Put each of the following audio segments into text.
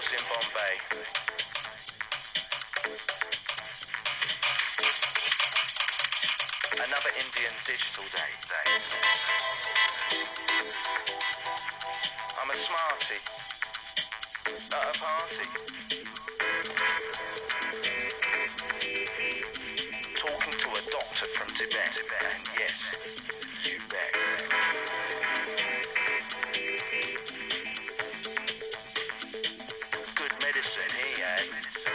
was in Bombay. Another Indian digital day. I'm a smarty at a party. Talking to a doctor from Tibet, and yes, you bet. Good medicine he had.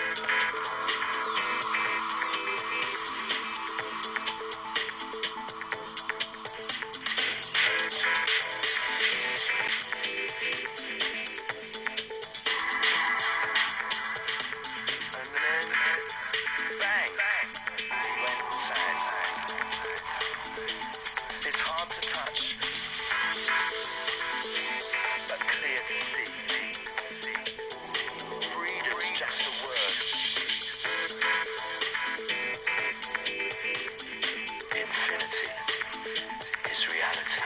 And then, bang, he went sad. It's hard to touch, but clear to see. Freedom's just a word. Infinity is reality.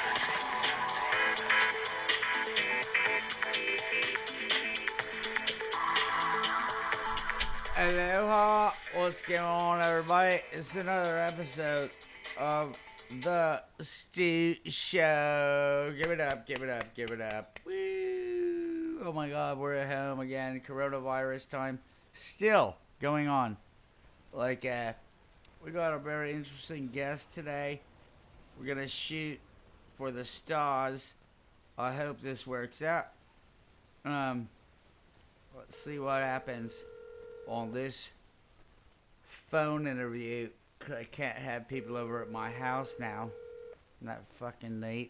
Aloha, what's going on, everybody? It's another episode of the Stu Show. Give it up, give it up, give it up. Woo! Oh my God, we're at home again. Coronavirus time still going on. We got a very interesting guest today. We're gonna shoot for the stars. I hope this works out. Let's see what happens on this phone interview. I can't have people over at my house now. Isn't that fucking neat?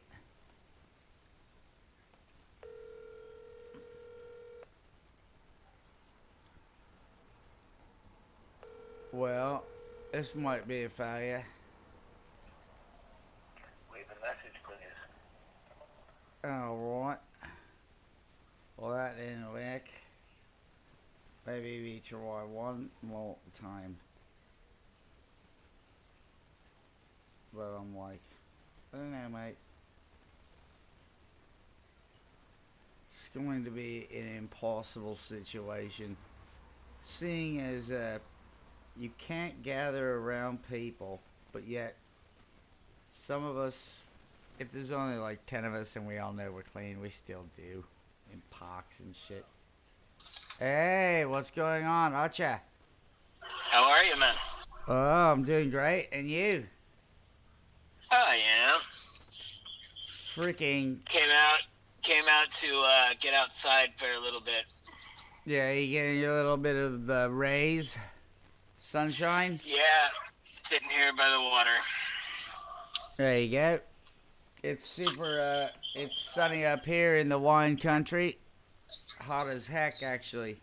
Well, this might be a failure. Leave a message, please. Alright. Well, that didn't work. Maybe we try one more time. But I'm like, I don't know, mate. It's going to be an impossible situation. Seeing as you can't gather around people, but yet some of us, if there's only like 10 of us and we all know we're clean, we still do. In pox and shit. Hey, what's going on, Acha? How are you, man? Oh, I'm doing great, and you? I am. Freaking, Came out to get outside for a little bit. yeah, you getting a little bit of the rays, sunshine? Yeah, sitting here by the water. There you go. It's super, it's sunny up here in the wine country. Hot as heck, actually.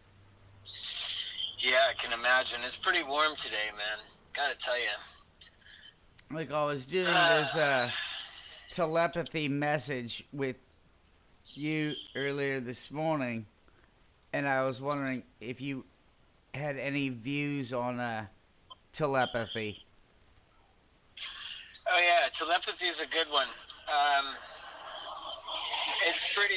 Yeah, I can imagine. It's pretty warm today, man. Gotta tell you. Like, I was doing this telepathy message with you earlier this morning, and I was wondering if you had any views on telepathy. Oh yeah, telepathy is a good one. It's pretty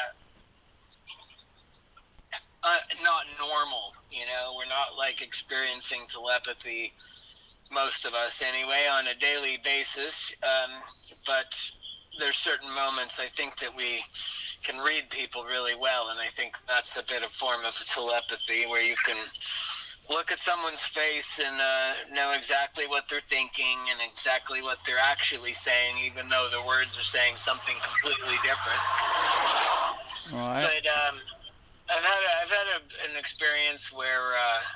not normal, you know. We're not like experiencing telepathy, most of us anyway, on a daily basis. But there's certain moments I think that we can read people really well, and I think that's a bit of form of telepathy, where you can look at someone's face and know exactly what they're thinking and exactly what they're actually saying, even though the words are saying something completely different. All right. But I've had an experience where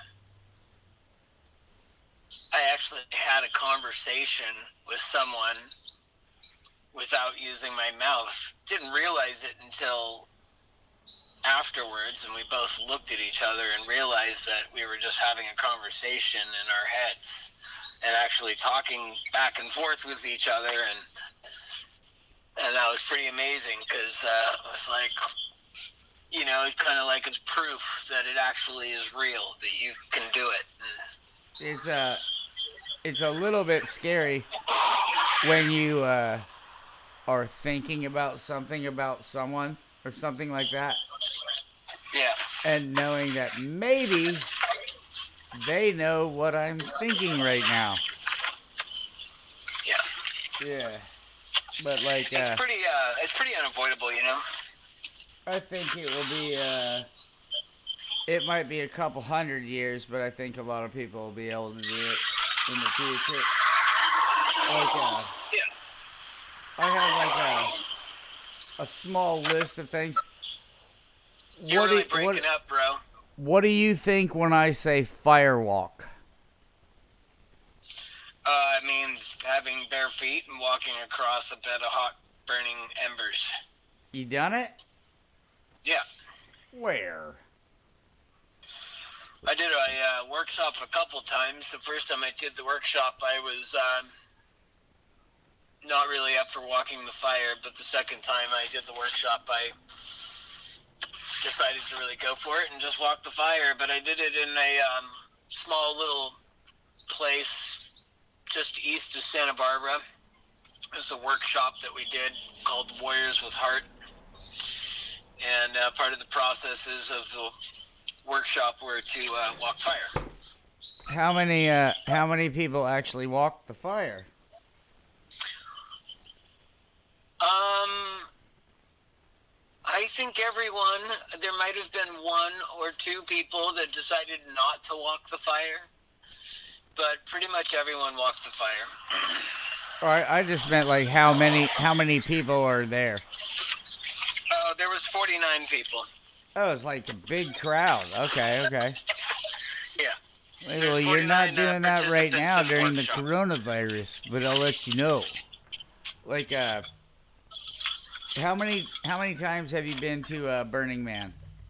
I actually had a conversation with someone without using my mouth. Didn't realize it until afterwards, and we both looked at each other and realized that we were just having a conversation in our heads and actually talking back and forth with each other, and that was pretty amazing, because it was like, you know, kind of like it's proof that it actually is real, that you can do it. It's a little bit scary when you are thinking about something about someone or something like that. Yeah. and knowing that maybe they know what I'm thinking right now. Yeah. Yeah. But like, it's pretty unavoidable, you know. I think it will be, it might be a couple hundred years, but I think a lot of people will be able to do it in the future. Like, Yeah. I have like a small list of things. You're really breaking up, bro. What do you think when I say firewalk? It means having bare feet and walking across a bed of hot burning embers. You done it? Yeah. Where? I did a workshop a couple times. The first time I did the workshop, I was not really up for walking the fire, but the second time I did the workshop, I decided to really go for it and just walk the fire. But I did it in a small little place just east of Santa Barbara. It was a workshop that we did called Warriors with Heart. And part of the processes of the workshop were to walk fire. How many people actually walked the fire? I think everyone. There might have been one or two people that decided not to walk the fire, but pretty much everyone walked the fire. All right, I just meant like how many people are there? There was 49 people. Oh, it's like a big crowd. Okay. Yeah. Well, you're not doing that right now during the coronavirus, but I'll let you know. Like, how many times have you been to Burning Man?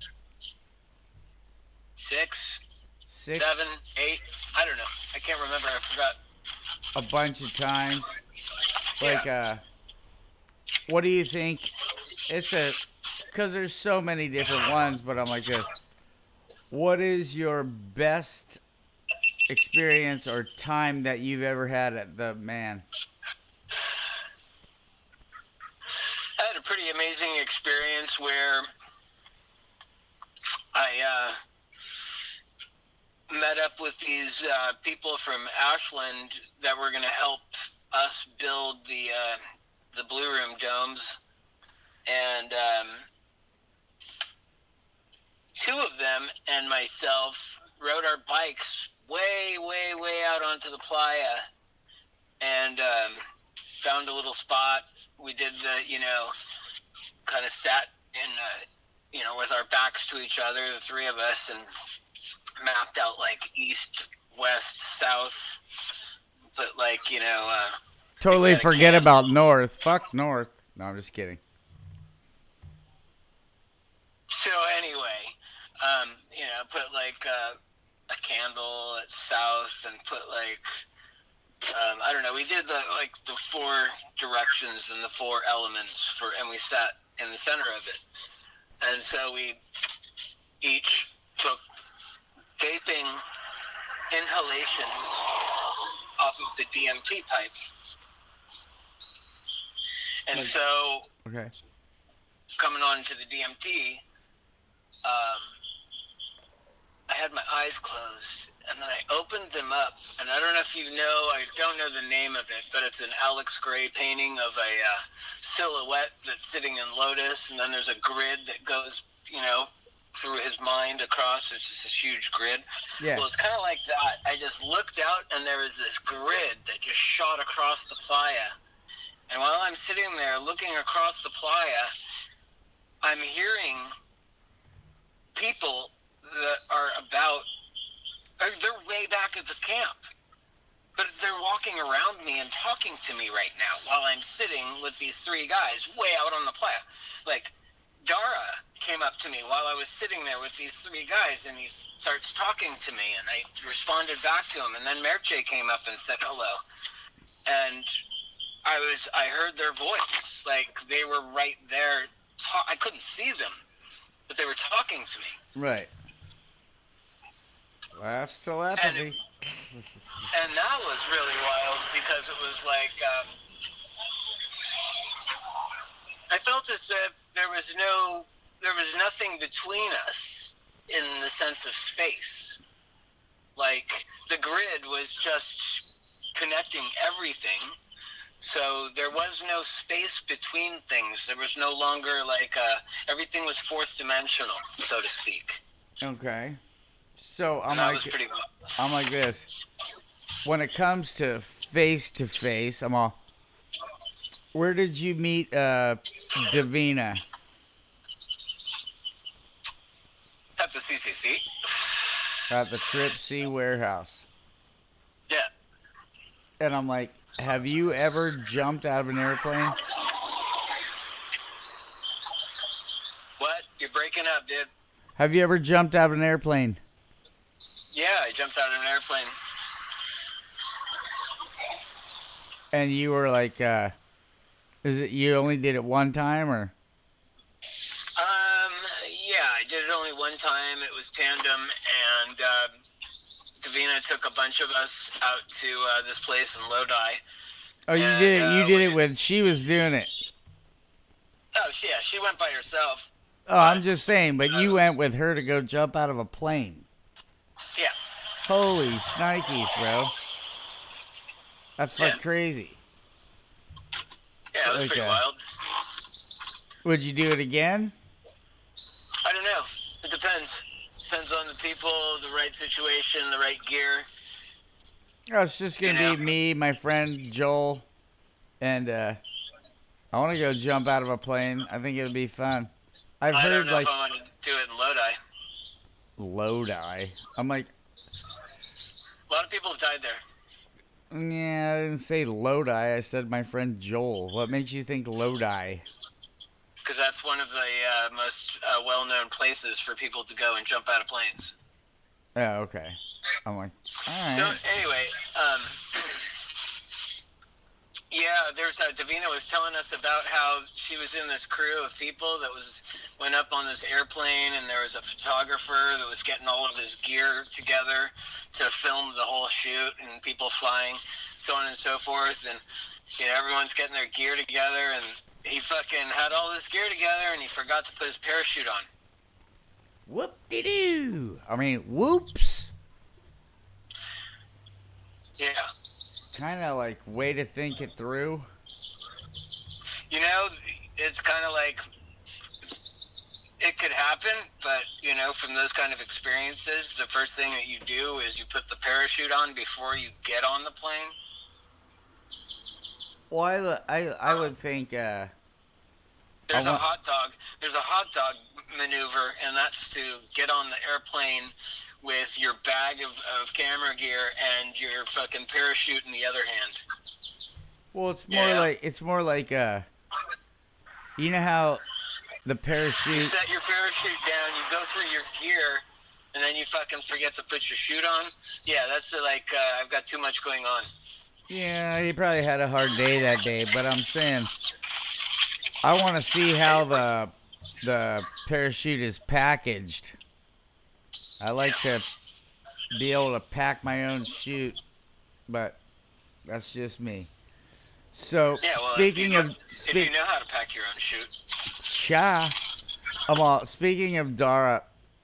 6, 6? 7, 8. I don't know. I can't remember. I forgot. A bunch of times. Like, what do you think? Because there's so many different ones, but I'm like this. What is your best experience or time that you've ever had at the Man? I had a pretty amazing experience where I met up with these people from Ashland that were going to help us build the Blue Room domes, and two of them and myself rode our bikes way out onto the playa and found a little spot. We did kind of sat in, with our backs to each other, the three of us, and mapped out like east, west, south, but totally forget about north. Fuck north. No, I'm just kidding. So anyway, put like a candle at south and put like, I don't know, we did the 4 directions and the 4 elements and we sat in the center of it. And so we each took gaping inhalations off of the DMT pipe. And so, okay, coming on to the DMT, I had my eyes closed, and then I opened them up, and I don't know if you know, I don't know the name of it, but it's an Alex Gray painting of a silhouette that's sitting in lotus, and then there's a grid that goes, through his mind across. It's just this huge grid. Yeah. Well, it's kind of like that. I just looked out, and there was this grid that just shot across the playa. And while I'm sitting there looking across the playa, I'm hearing people that are they're way back at the camp, but they're walking around me and talking to me right now while I'm sitting with these 3 guys way out on the playa. Like, Dara came up to me while I was sitting there with these 3 guys, and he starts talking to me, and I responded back to him, and then Merche came up and said hello, and I heard their voice, like they were right there. I couldn't see them, but they were talking to me. Right. That's telepathy. And that was really wild because it was like I felt as if there was nothing between us. in the sense of space. Like, the grid was just connecting everything, so there was no space between things. There was no longer, like, everything was fourth dimensional, so to speak. Okay. So And that was pretty well. I'm like this. When it comes to face, I'm all. Where did you meet Davina? At the CCC. At the Trip C warehouse. Yeah. And I'm like, have you ever jumped out of an airplane? What? You're breaking up, dude. Have you ever jumped out of an airplane? Yeah, I jumped out of an airplane. And you were like, is it you only did it one time or? Yeah, I did it only one time. It was tandem, and Davina took a bunch of us out to this place in Lodi. Oh, you And, did it. You did it with. She was doing it. Oh, yeah, she went by herself. Oh, I'm just saying, but you went with her to go jump out of a plane. Yeah. Holy shnikes, bro. That's fucking Yeah. crazy. Yeah, it was pretty Okay. wild. Would you do it again? I don't know. It depends. Depends on the people, the right situation, the right gear. Oh, it's just gonna You know? be me, my friend Joel, and I want to go jump out of a plane. I think it would be fun. I've I heard don't know like if I want to do it in Lodi. Lodi. I'm like, A lot of people have died there. yeah, I didn't say Lodi. I said my friend Joel. What makes you think Lodi? Because that's one of the most well-known places for people to go and jump out of planes. Oh, okay. I'm like, all So right. anyway, yeah, there's Davina was telling us about how she was in this crew of people that went up on this airplane, and there was a photographer that was getting all of his gear together to film the whole shoot, and people flying, so on and so forth, and you know, everyone's getting their gear together, and he fucking had all this gear together, and he forgot to put his parachute on. Whoop-de-doo. I mean, whoops. Yeah. Kind of like way to think it through. You know, it's kind of like it could happen, but, you know, from those kind of experiences, the first thing that you do is you put the parachute on before you get on the plane. Well, I would think, There's I a want- hot dog maneuver, and that's to get on the airplane with your bag of camera gear and your fucking parachute in the other hand. well, it's more like, you know how the You parachute, set your parachute down, you go through your gear, and then you fucking forget to put your chute on. Yeah, that's like, I've got too much going on. yeah, he probably had a hard day that day, but I'm saying, I want to see how the parachute is packaged. I like to be able to pack my own chute, but that's just me. So, Yeah, well, speaking of if you know how to pack your own chute. speaking of Dara,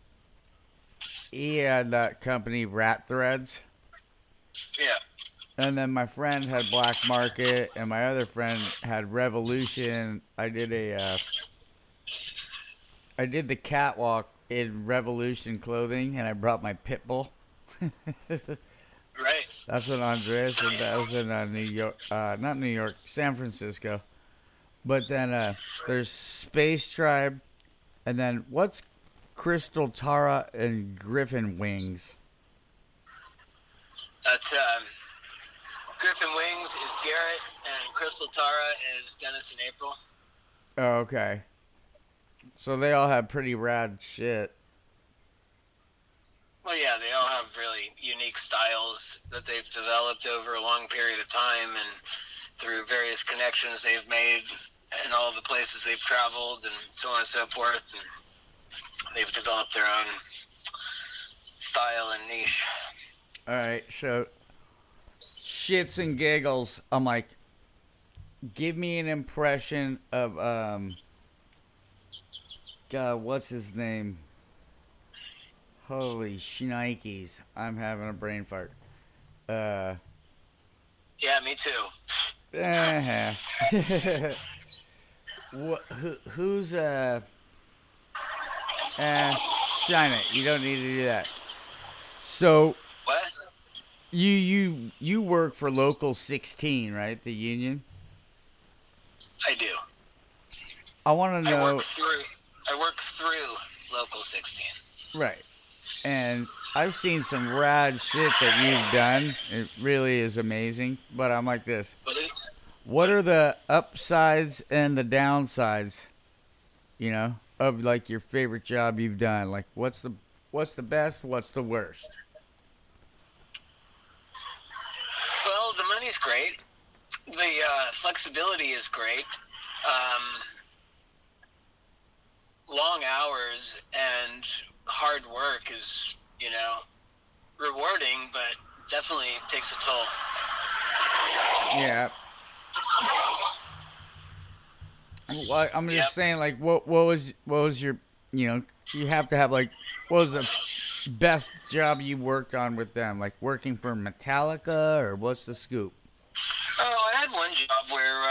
he had that company Rat Threads, Yeah. and then my friend had Black Market, and my other friend had Revolution. I did the catwalk in Revolution clothing, and I brought my pit bull. Right. That's what Andres and that was in New York, not New York, San Francisco. But then there's Space Tribe, and then what's Crystal Tara and Griffin Wings? That's Griffin Wings is Garrett, and Crystal Tara is Dennis and April. Oh, okay. So they all have pretty rad shit. Well, yeah, they all have really unique styles that they've developed over a long period of time, and through various connections they've made, and all the places they've traveled, and so on and so forth. And they've developed their own style and niche. All right, so shits and giggles. I'm like, give me an impression of God, what's his name? Holy shnikes. I'm having a brain fart. Yeah, me too. Who's shine it. You don't need to do that. So What? you work for Local 16, right? The union. I do. I want to know. I work through Local 16. Right. And I've seen some rad shit that you've done. It really is amazing. But I'm like this. What are the upsides and the downsides, you know, of like your favorite job you've done? Like what's the best, what's the worst? Well, the money's great. The flexibility is great. Long hours and hard work is, rewarding, but definitely takes a toll. Yeah. Well, I'm just saying, like, what was your, you have to have, like, what was the best job you worked on with them? Like, working for Metallica, or what's the scoop? Oh, I had one job where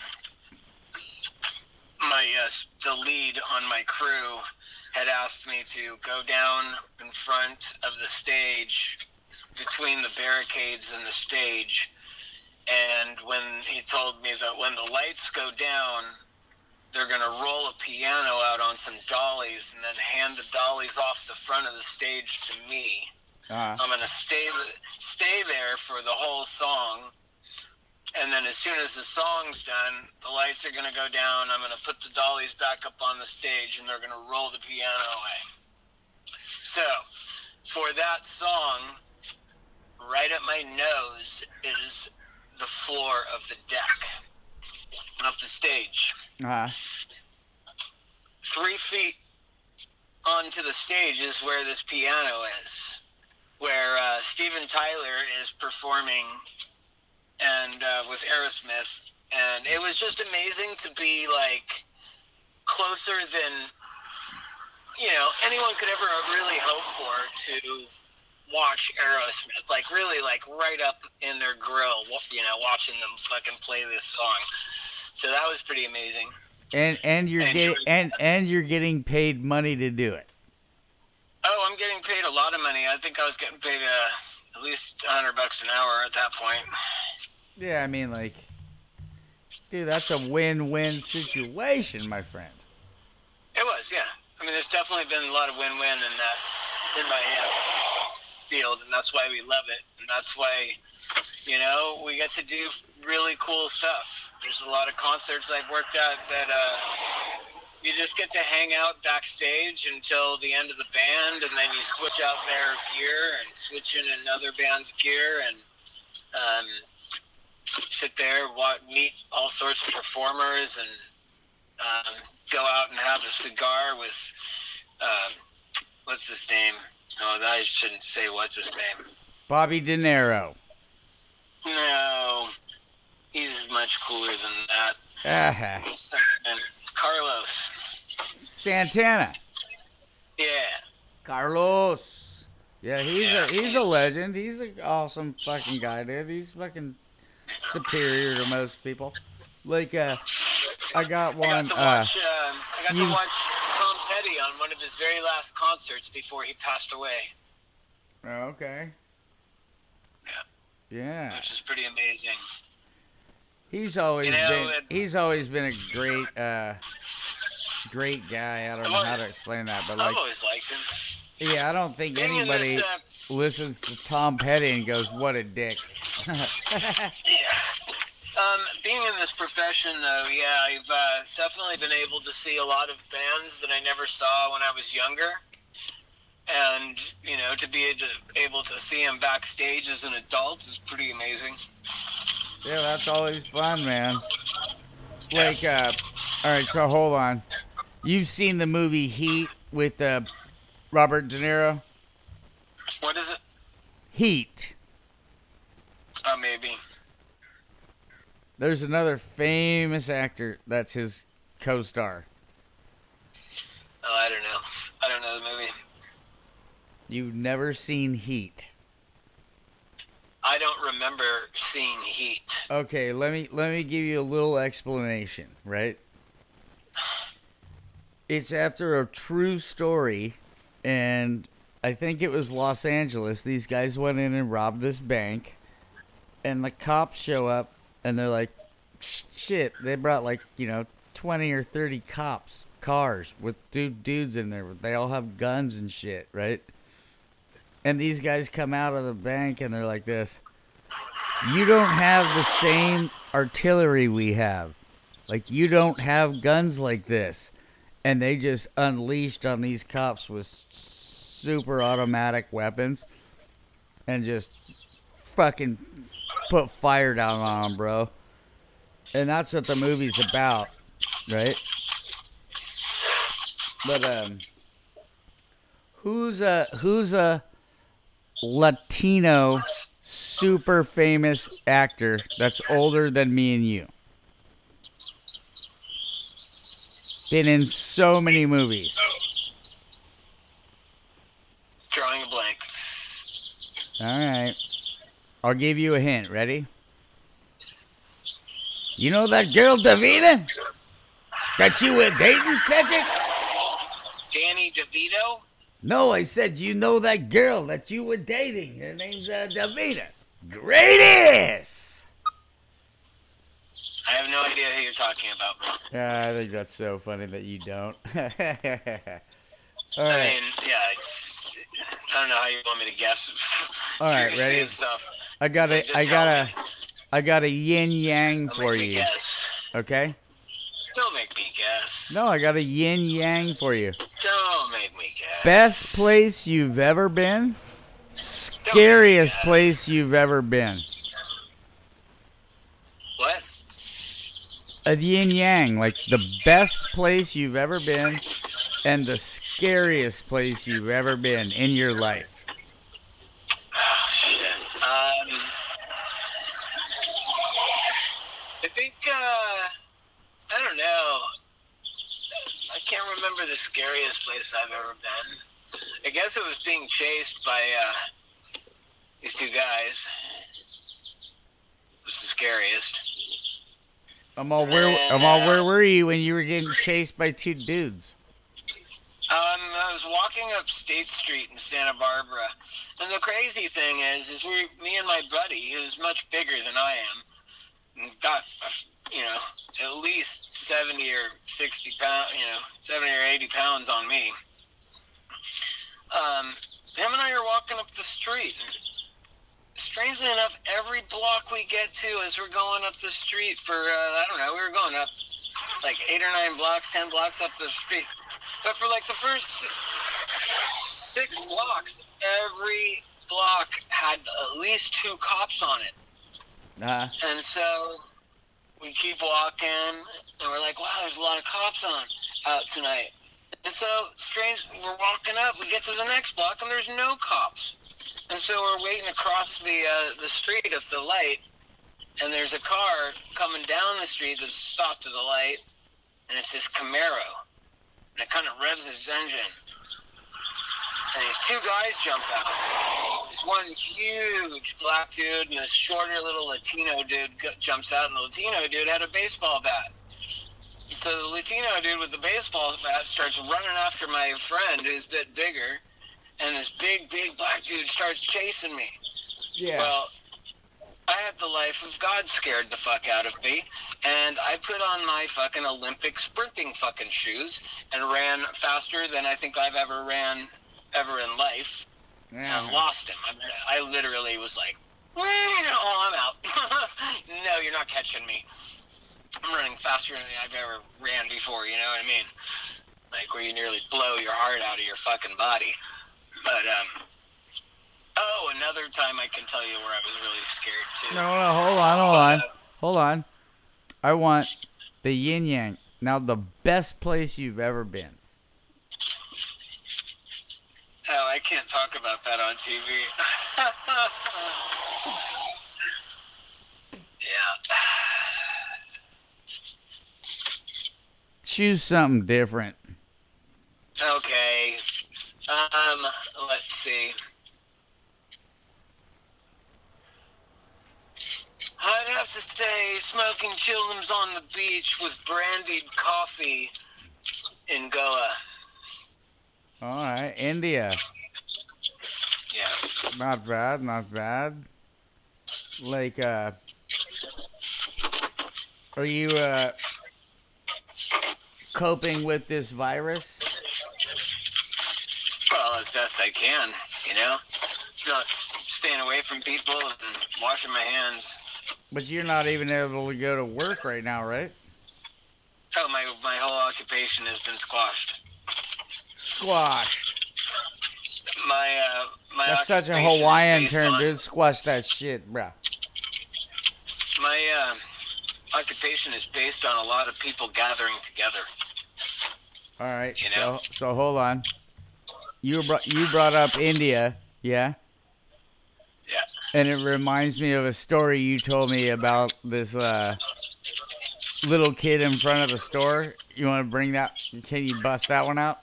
the lead on my crew had asked me to go down in front of the stage, between the barricades and the stage, and when he told me that when the lights go down, they're going to roll a piano out on some dollies and then hand the dollies off the front of the stage to me. I'm going to stay there for the whole song, and then as soon as the song's done, the lights are going to go down, I'm going to put the dollies back up on the stage, and they're going to roll the piano away. So, for that song, right at my nose is the floor of the deck of the stage. 3 feet onto the stage is where this piano is, where Steven Tyler is performing and with Aerosmith, and it was just amazing to be like closer than anyone could ever really hope for to watch Aerosmith, like really like right up in their grill, watching them fucking play this song. So that was pretty amazing. And you're getting paid money to do it. Oh, I'm getting paid a lot of money. I think I was getting paid at least $100 an hour at that point. Yeah, I mean, like, dude, that's a win-win situation, my friend. It was, yeah. I mean, there's definitely been a lot of win-win in my field, and that's why we love it, and that's why, we get to do really cool stuff. There's a lot of concerts I've worked at that you just get to hang out backstage until the end of the band, and then you switch out their gear and switch in another band's gear, and sit there, meet all sorts of performers, and go out and have a cigar with what's his name? Oh, I shouldn't say what's his name. Bobby De Niro. No, he's much cooler than that. And Carlos Santana. Yeah. Carlos. Yeah, he's a legend. He's an awesome fucking guy, dude. He's fucking superior to most people. Like, I got one. I got to watch Tom Petty on one of his very last concerts before he passed away. Oh, okay. Yeah. Which is pretty amazing. He's always been a great guy. I don't know how to explain that, but like, I've always liked him. Yeah, I don't think anybody listens to Tom Petty and goes, "What a dick." Yeah. Being in this profession, though, yeah, I've definitely been able to see a lot of bands that I never saw when I was younger. And, to be able to see them backstage as an adult is pretty amazing. Yeah, that's always fun, man. Like, all right, so hold on. You've seen the movie Heat with Robert De Niro? What is it? Heat. Oh, maybe. There's another famous actor that's his co-star. Oh, I don't know. I don't know the movie. You've never seen Heat. I don't remember seeing Heat. Okay, let me give you a little explanation, right? It's after a true story, and I think it was Los Angeles. These guys went in and robbed this bank, and the cops show up, and they're like, shit, they brought 20 or 30 cars with dudes in there. They all have guns and shit, right? And these guys come out of the bank, and they're like this. You don't have the same artillery we have. Like, you don't have guns like this. And they just unleashed on these cops with super automatic weapons and just fucking put fire down on them, bro. And that's what the movie's about, right? But who's a Latino super famous actor that's older than me and you? Been in so many movies. Drawing a blank. All right. I'll give you a hint. Ready? You know that girl, Davina? That you were dating, Patrick? Danny DeVito? No, I said you know that girl that you were dating. Her name's Davina. Greatest! I have no idea who you're talking about. Yeah, I think that's so funny that you don't. All right. I mean, yeah, I don't know how you want me to guess. All right, ready? Stuff. I got a yin yang for you. Guess. Okay? Don't make me guess. No, I got a yin yang for you. Don't make me guess. Best place you've ever been? Scariest place you've ever been? What? A yin yang, like the best place you've ever been and the scariest place you've ever been in your life. Oh, shit. I think, I don't know. I can't remember the scariest place I've ever been. I guess it was being chased by, these two guys. It was the scariest. Where were you when you were getting chased by two dudes? I was walking up State Street in Santa Barbara, and the crazy thing is me and my buddy, who's much bigger than I am, got, at least 70 or 60 pounds, 70 or 80 pounds on me. Him and I are walking up the street. Strangely enough, every block we get to as we're going up the street for, we were going up like 8 or 9 blocks, 10 blocks up the street. But for like the first 6 blocks, every block had at least 2 cops on it. And so we keep walking, and we're like, wow, there's a lot of cops out tonight. And so, we're walking up, we get to the next block, and there's no cops. And so we're waiting across the street at the light, and there's a car coming down the street that's stopped at the light, and it's this Camaro. And it kind of revs its engine. And these 2 guys jump out. This one huge black dude and this shorter little Latino dude jumps out, and the Latino dude had a baseball bat. So the Latino dude with the baseball bat starts running after my friend, who's a bit bigger, and this big black dude starts chasing me. Yeah. Well, I had the life of God scared the fuck out of me, and I put on my fucking Olympic sprinting fucking shoes and ran faster than I think I've ever ran ever in life, and lost him. I literally was like, oh, I'm out. No, you're not catching me. I'm running faster than I've ever ran before, you know what I mean? Like, where you nearly blow your heart out of your fucking body. But, another time I can tell you where I was really scared, too. No, hold on. I want the yin yang. Now, the best place you've ever been. Oh, I can't talk about that on TV. Yeah. Choose something different. Okay. Let's see. I'd have to say smoking chillums on the beach with brandied coffee in Goa. All right, India. Yeah. Not bad, not bad. Like, are you coping with this virus? Well, as best I can, you know? Not staying away from people and washing my hands. But you're not even able to go to work right now, right? Oh, my whole occupation has been squashed. Squashed. My That's such a occupation is Hawaiian based term, on- dude. Squash that shit, bruh. My occupation is based on a lot of people gathering together. All right, You know? so hold on. You brought up India, yeah? Yeah. And it reminds me of a story you told me about this little kid in front of the store. You want to bring that? Can you bust that one out?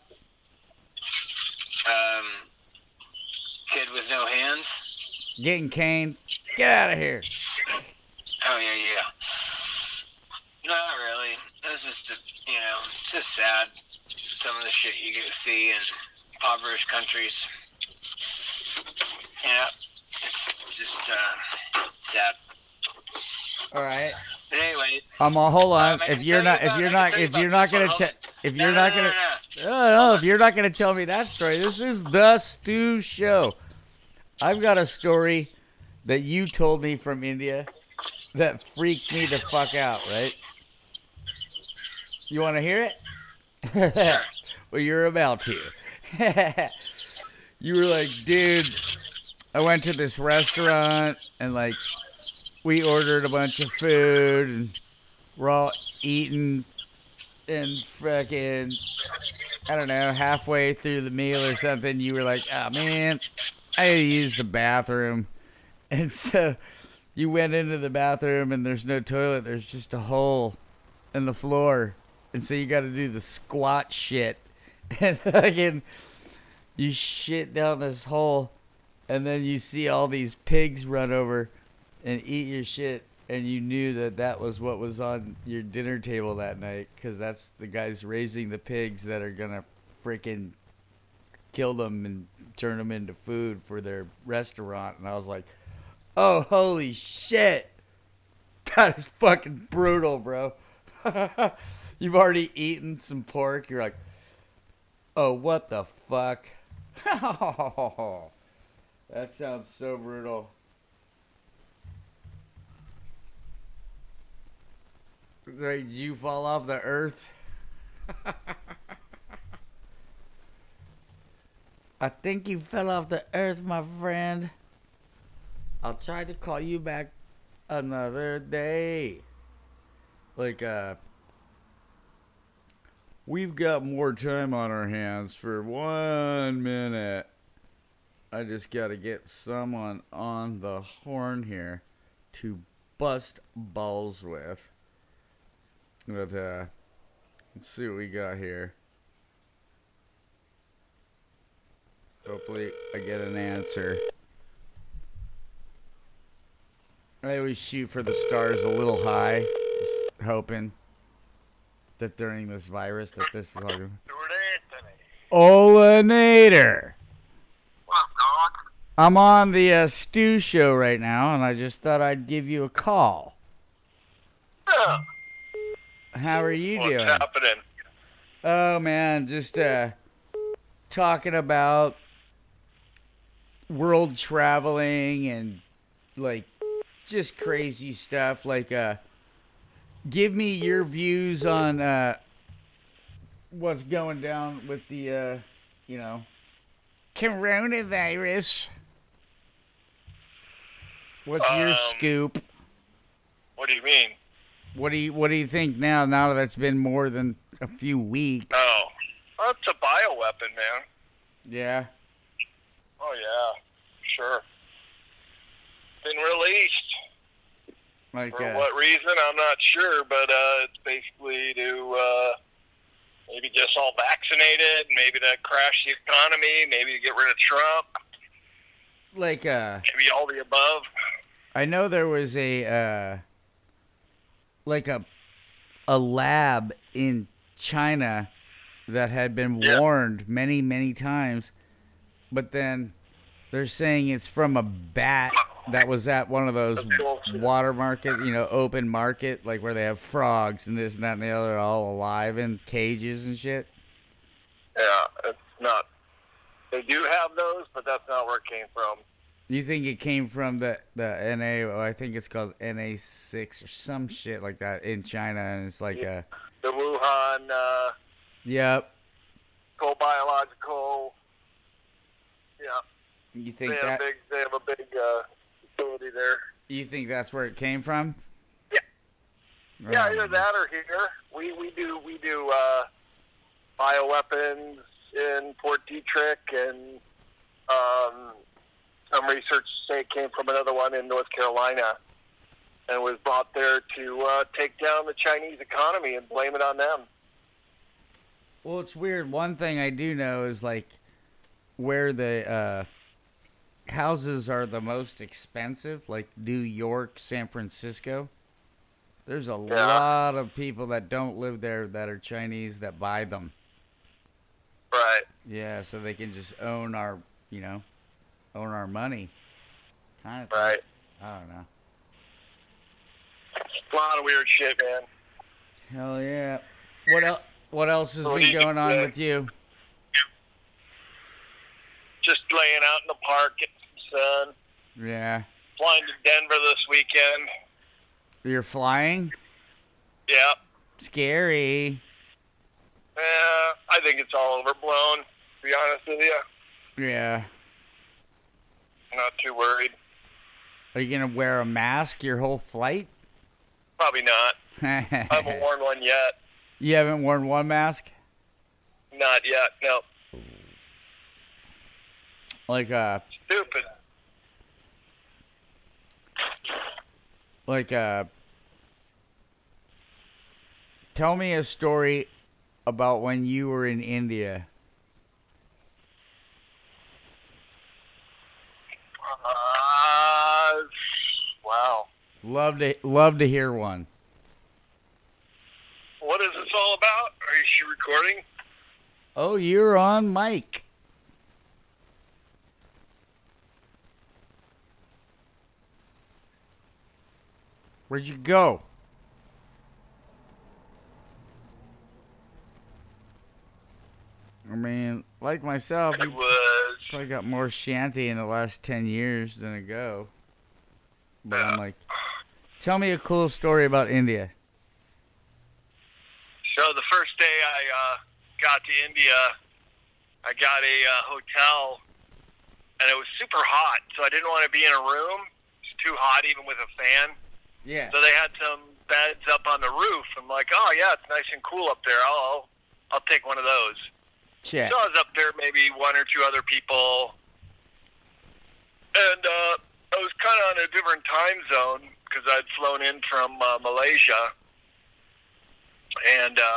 Kid with no hands. Getting caned. Get out of here. Oh yeah. Not really. It's just it's just sad. Some of the shit you get to see in impoverished countries. Yeah, it's just sad. All right. But anyway, Hold on. I If can you're tell not you about this gonna one. if No, you're no, not no, gonna no. if you're not gonna tell me that story, this is the Stu Show. I've got a story that you told me from India that freaked me the fuck out. Right? You want to hear it? Sure. Well, you're about to. You were like, dude, I went to this restaurant and like we ordered a bunch of food and we're all eating and fucking, I don't know, halfway through the meal or something, you were like, oh man, I gotta use the bathroom. And so you went into the bathroom and there's no toilet, there's just a hole in the floor. And so you gotta do the squat shit. And fucking, you shit down this hole and then you see all these pigs run over and eat your shit, and you knew that was what was on your dinner table that night, because that's the guys raising the pigs that are gonna freaking kill them and turn them into food for their restaurant. And I was like, oh, holy shit, that is fucking brutal, bro. You've already eaten some pork, you're like, oh, what the fuck. That sounds so brutal. Did you fall off the earth? I think you fell off the earth, my friend. I'll try to call you back another day. Like, we've got more time on our hands for 1 minute. I just gotta get someone on the horn here to bust balls with. But, let's see what we got here. Hopefully I get an answer. I always shoot for the stars a little high, just hoping that during this virus that this is all good. Olanator! What up, dog? I'm on the Stu Show right now, and I just thought I'd give you a call. Yeah. How are you doing? What's happening? Oh man, just talking about world traveling and like just crazy stuff. Like, give me your views on what's going down with the coronavirus. What's your scoop? What do you mean? What do you think now that it's been more than a few weeks? Oh, well, it's a bioweapon, man. Yeah. Oh, yeah, sure. Been released. Like, For what reason, I'm not sure, but it's basically to, Maybe just all vaccinated. Maybe to crash the economy. Maybe to get rid of Trump. Like, Maybe all the above. I know there was a lab in China that had been warned many, many times, but then they're saying it's from a bat that was at one of those water market, open market, like where they have frogs and this and that and the other all alive in cages and shit. Yeah, it's not. They do have those, but that's not where it came from. You think it came from the NA? I think it's called NA6 or some shit like that in China, and it's like the Wuhan. Yep. Co-biological. Yeah. You think they have a big facility there. You think that's where it came from? Yeah. Yeah, either that or here. We do bioweapons in Fort Detrick, and some research say it came from another one in North Carolina, and was brought there to take down the Chinese economy and blame it on them. Well, it's weird. One thing I do know is like where the houses are the most expensive, like New York, San Francisco. There's a lot of people that don't live there that are Chinese that buy them. Right. Yeah, so they can just own our money. Kind of. Right. I don't know. A lot of weird shit, man. Hell yeah. What else has been going on with you? Just laying out in the park, getting some sun. Yeah. Flying to Denver this weekend. You're flying? Yeah. Scary. I think it's all overblown, to be honest with you. Yeah. Not too worried. Are you going to wear a mask your whole flight? Probably not. I haven't worn one yet. You haven't worn one mask? Not yet, no. Like, Stupid. Like, tell me a story about when you were in India. Wow. Love to hear one. What is this all about? Are you recording? Oh, you're on mic. Where'd you go? I mean, like myself, you probably got more shanty in the last 10 years than ago. But I'm like, tell me a cool story about India. So the first day I got to India, I got a hotel, and it was super hot, so I didn't want to be in a room. It's too hot even with a fan. Yeah. So they had some beds up on the roof. I'm like, oh yeah, it's nice and cool up there. I'll take one of those. Check. So I was up there, maybe one or two other people, and I was kind of on a different time zone because I'd flown in from Malaysia, and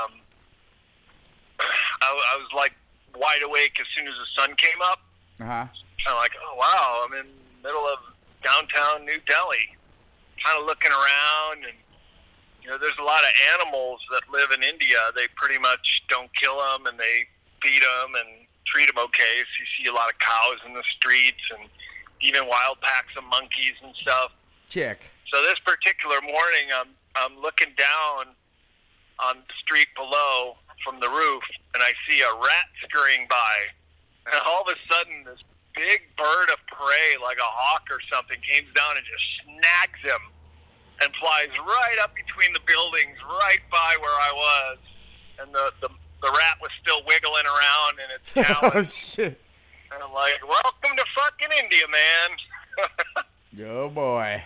I was like wide awake as soon as the sun came up. Uh-huh. Kind of like, oh wow, I'm in the middle of downtown New Delhi. Kind of looking around, and there's a lot of animals that live in India. They pretty much don't kill them, and they feed them and treat them okay. So you see a lot of cows in the streets, and even wild packs of monkeys and stuff. Check. So this particular morning, I'm looking down on the street below from the roof, and I see a rat scurrying by, and all of a sudden this big bird of prey, like a hawk or something, comes down and just snags him and flies right up between the buildings, right by where I was. And the rat was still wiggling around in its talons. Oh, shit. And I'm like, welcome to fucking India, man. Oh, boy.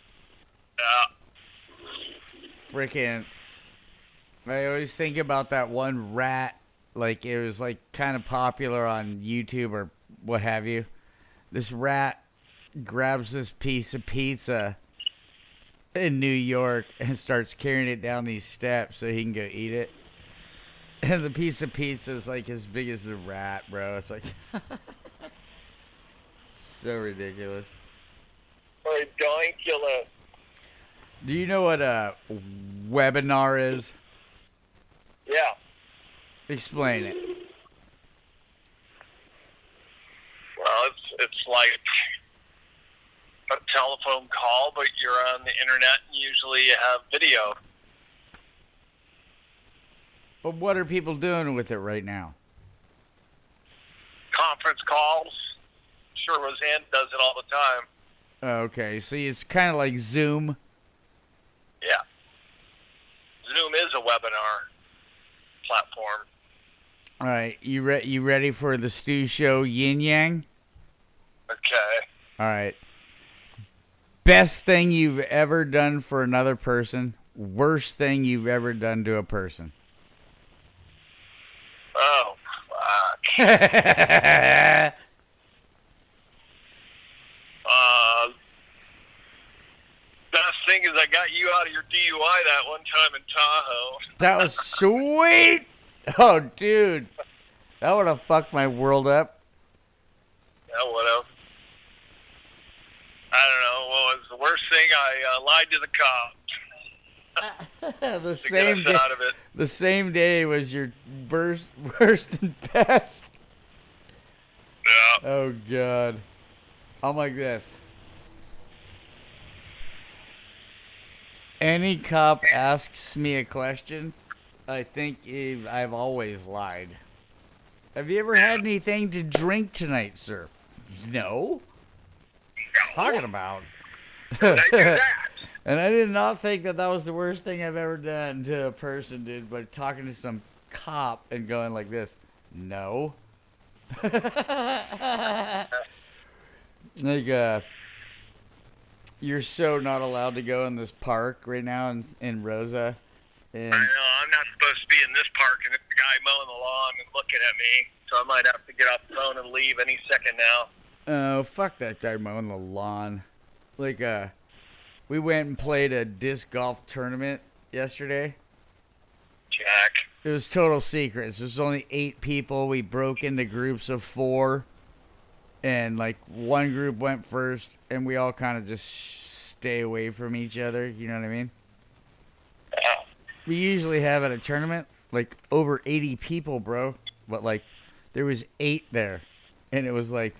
Yeah. Freaking. I always think about that one rat. Like, it was, like, kind of popular on YouTube or what have you. This rat grabs this piece of pizza in New York and starts carrying it down these steps so he can go eat it. And And the piece of pizza is like as big as the rat, bro. It's like so ridiculous. Ridiculous. Do you know what a webinar is? Yeah. Explain it. Well, it's like a telephone call, but you're on the internet, and usually you have video. But what are people doing with it right now? Conference calls. Sure, Roseanne does it all the time. Okay, so it's kind of like Zoom. Yeah. Zoom is a webinar platform. All right, you ready for the Stu Show Yin Yang? Okay. All right. Best thing you've ever done for another person. Worst thing you've ever done to a person. Oh, fuck. Best thing is I got you out of your DUI that one time in Tahoe. That was sweet. Oh, dude. That would have fucked my world up. That would have. I don't know. What was the worst thing? I lied to the cops The to same get us day. out of it. The same day was your worst and best. Yeah. Oh, God. I'm like this. Any cop asks me a question, I think I've always lied. Have you ever had anything to drink tonight, sir? No. Talking about. I do that. And I did not think that was the worst thing I've ever done to a person, dude, but talking to some cop and going like this. No. Like, you're so not allowed to go in this park right now in Rosa. And I know. I'm not supposed to be in this park, and it's the guy mowing the lawn and looking at me. So I might have to get off the phone and leave any second now. oh, fuck that guy mowing the lawn. Like, we went and played a disc golf tournament yesterday. Jack. It was total secrets. There's only 8 people. We broke into groups of 4. And, like, one group went first, and we all kind of just stay away from each other. You know what I mean? Yeah. We usually have at a tournament, like, over 80 people, bro. But, like, there was 8 there. And it was like,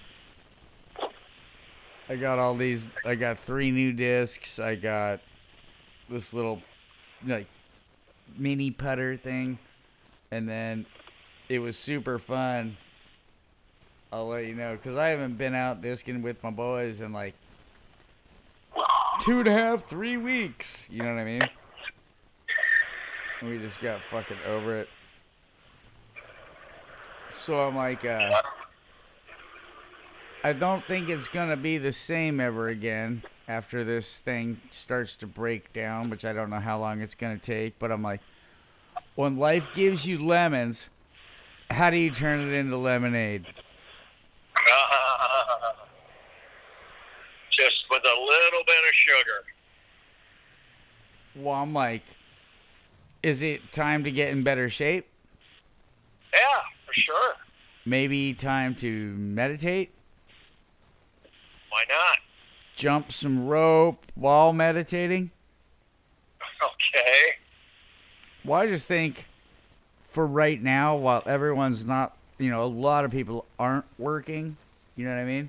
I got 3 new discs. I got this little, like, mini putter thing. And then it was super fun. I'll let you know, because I haven't been out discing with my boys in like 2.5, 3 weeks. You know what I mean? We just got fucking over it. So I'm like, I don't think it's going to be the same ever again after this thing starts to break down, which I don't know how long it's going to take. But I'm like, when life gives you lemons, how do you turn it into lemonade? Just with a little bit of sugar. Well, I'm like, is it time to get in better shape? Yeah, for sure. Maybe time to meditate? Why not? Jump some rope while meditating? Okay. Well, I just think for right now, while everyone's not, a lot of people aren't working, you know what I mean?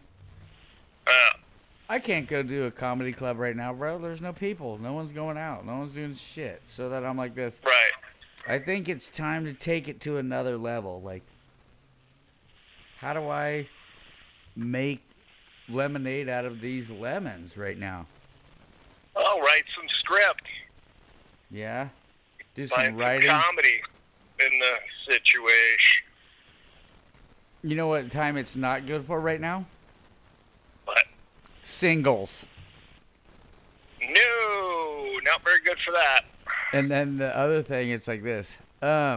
I can't go do a comedy club right now, bro. There's no people. No one's going out. No one's doing shit. So that I'm like this. Right. I think it's time to take it to another level. Like, how do I make lemonade out of these lemons right now? I'll write some script. Yeah? Do Find some writing. some comedy in the situation. You know what time it's not good for right now? But Singles. no, not very good for that. And then the other thing, it's like this. I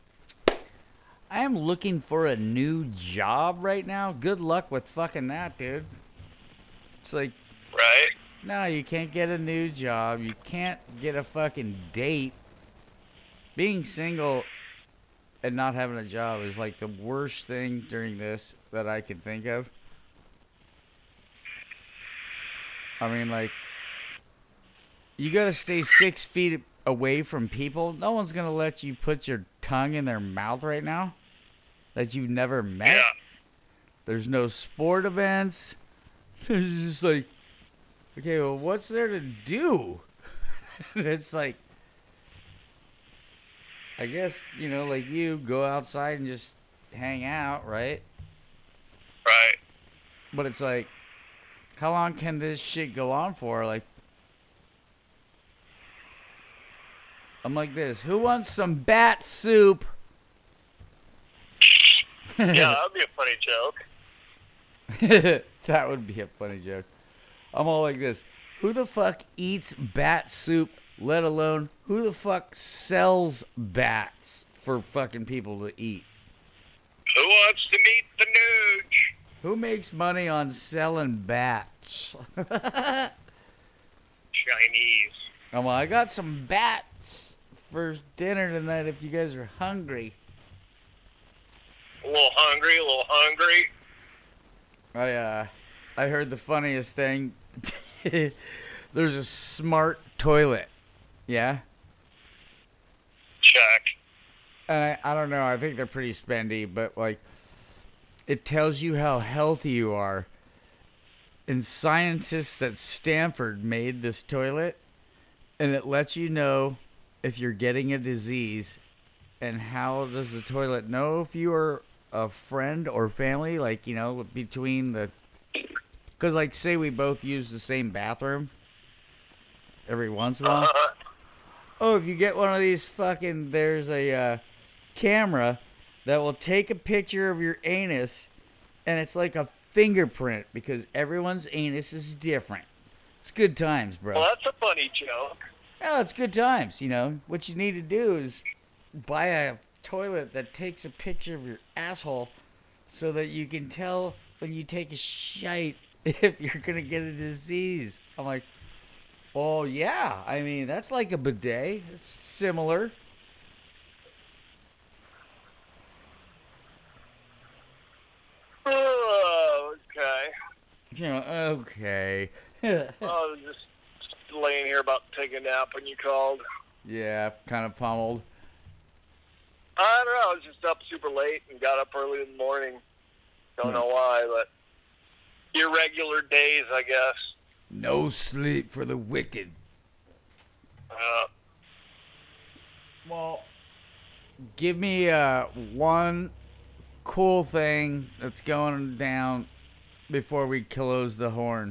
am looking for a new job right now. Good luck with fucking that, dude. It's like, Right? no, you can't get a new job. You can't get a fucking date. Being single and not having a job is like the worst thing during this that I can think of. I mean, like, you gotta stay 6 feet away from people. No one's gonna let you put your tongue in their mouth right now that you've never met. Yeah. There's no sport events. There's just like, okay, well, what's there to do? It's like, I guess, you know, like you go outside and just hang out, right? Right. But it's like, how long can this shit go on for? Like, I'm like this. Who wants some bat soup? Yeah, that would be a funny joke. That would be a funny joke. I'm all like this. Who the fuck eats bat soup, let alone who the fuck sells bats for fucking people to eat? Who wants to meet the nooch? Who makes money on selling bats? Chinese. Well, I got some bats for dinner tonight if you guys are hungry. A little hungry. I heard the funniest thing. There's a smart toilet. Yeah? Check. And I don't know, I think they're pretty spendy, but like, it tells you how healthy you are. And scientists at Stanford made this toilet, and it lets you know if you're getting a disease. And how does the toilet know if you are a friend or family? Like, you know, between the... Because, like, say we both use the same bathroom every once in a while. Oh, if you get one of these fucking... There's a camera that will take a picture of your anus, and it's like a fingerprint because everyone's anus is different. It's good times, bro. Well, that's a funny joke. Yeah, it's good times, you know. What you need to do is buy a toilet that takes a picture of your asshole so that you can tell when you take a shite if you're going to get a disease. I'm like, oh, yeah. I mean, that's like a bidet. It's similar. Oh, okay. You know, okay. I was just laying here about to take a nap when you called. Yeah, kind of pummeled. I don't know. I was just up super late and got up early in the morning. Don't know why, but irregular days, I guess. No sleep for the wicked. Well, give me one cool thing that's going down before we close the horn.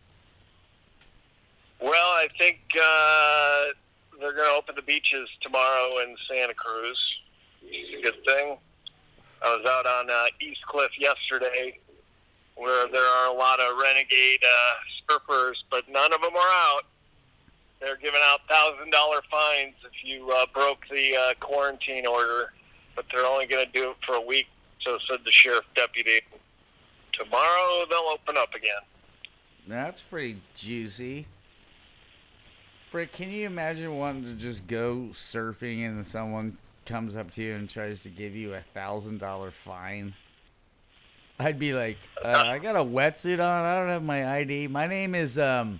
Well, I think they're going to open the beaches tomorrow in Santa Cruz. It's a good thing. I was out on East Cliff yesterday where there are a lot of renegade surfers, but none of them are out. They're giving out $1,000 fines if you broke the quarantine order, but they're only going to do it for a week, so said the sheriff deputy. Tomorrow they'll open up again. That's pretty juicy. Frick, can you imagine wanting to just go surfing and someone comes up to you and tries to give you $1,000 fine? I'd be like, I got a wetsuit on. I don't have my ID. My name is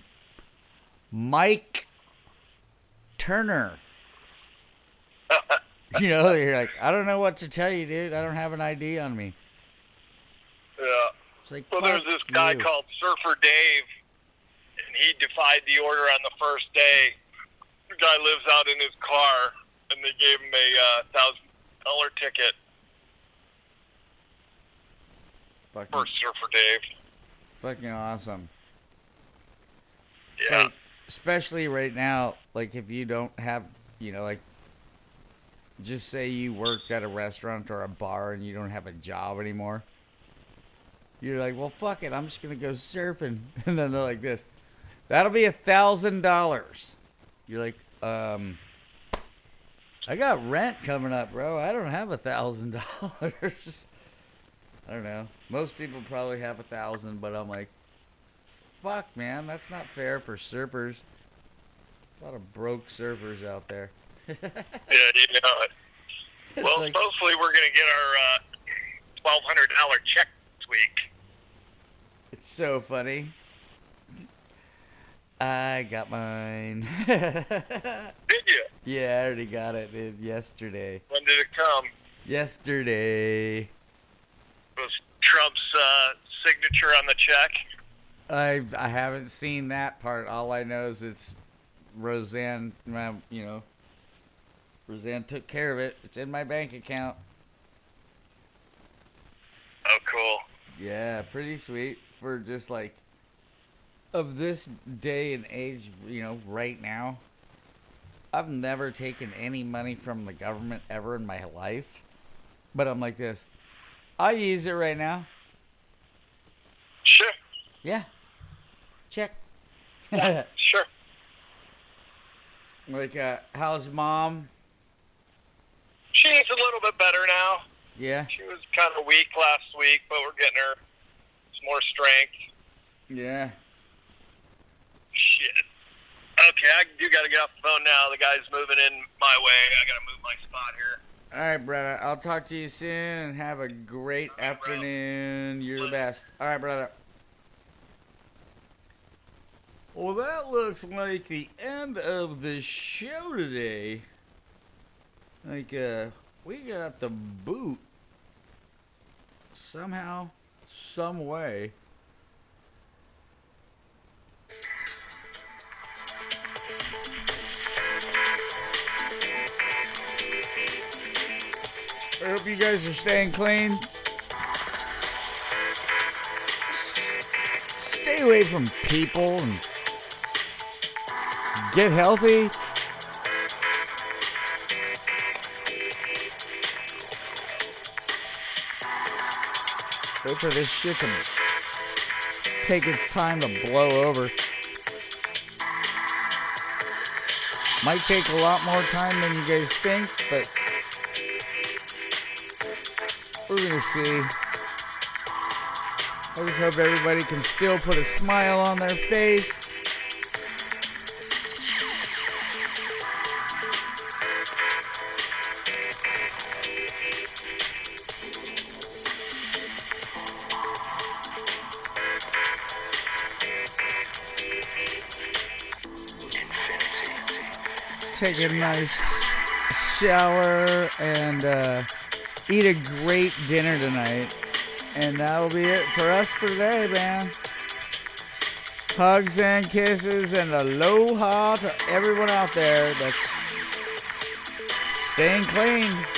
Mike Turner. You know, you're like, I don't know what to tell you, dude. I don't have an ID on me. Yeah. It's like, Well, there's this guy you. called Surfer Dave, and he defied the order on the first day. The guy lives out in his car, and they gave him a $1,000 ticket Fucking, for Surfer Dave. fucking awesome. Yeah. So, especially right now, like if you don't have, you know, like, just say you worked at a restaurant or a bar and you don't have a job anymore. You're like, well, fuck it, I'm just gonna go surfing, and then they're like this. That'll be $1,000. You're like, I got rent coming up, bro. I don't have $1,000. I don't know. Most people probably have 1,000, but I'm like, fuck, man, that's not fair for surfers. A lot of broke surfers out there. Yeah, you know it. Well, like, hopefully we're going to get our $1,200 check this week. it's so funny. I got mine. Did you? Yeah, I already got it, dude, yesterday. When did it come? Yesterday. Was Trump's signature on the check? I haven't seen that part. All I know is it's Roseanne, Roseanne took care of it. It's in my bank account. Oh, cool. Yeah, pretty sweet for just like of this day and age, right now. I've never taken any money from the government ever in my life. But I'm like this. I'll use it right now. Sure. Yeah. Check. Yeah, sure. Like, how's mom? She's a little bit better now. Yeah. She was kind of weak last week, but we're getting her some more strength. Yeah. Shit. Okay, I do got to get off the phone now. The guy's moving in my way. I got to move my spot here. All right, brother. I'll talk to you soon and have a great afternoon. You're the best. All right, brother. Well, that looks like the end of the show today. Like, we got the boot. Somehow, some way. I hope you guys are staying clean. Stay away from people and get healthy. Wait for this shit to take its time to blow over. Might take a lot more time than you guys think, but we're gonna see. I just hope everybody can still put a smile on their face. Take a nice shower and eat a great dinner tonight. And that'll be it for us for today, man. Hugs and kisses and aloha to everyone out there that's staying clean.